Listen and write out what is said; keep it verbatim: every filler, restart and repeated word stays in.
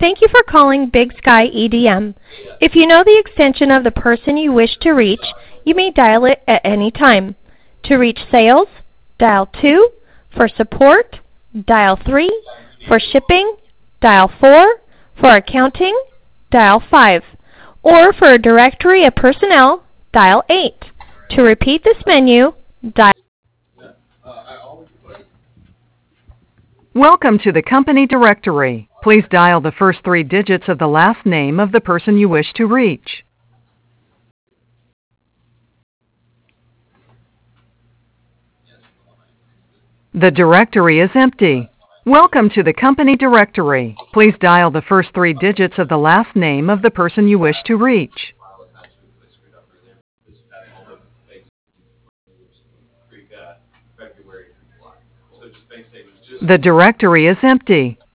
Thank you for calling Big Sky E D M. If you know the extension of the person you wish to reach, you may dial it at any time. To reach sales, dial two. For support, dial three. For shipping, dial four. For accounting, dial five. Or for a directory of personnel, dial eight. To repeat this menu, dial. Welcome to the company directory. Please dial the first three digits of the last name of the person you wish to reach. The directory is empty. Welcome to the company directory. Please dial the first three digits of the last name of the person you wish to reach. The directory is empty.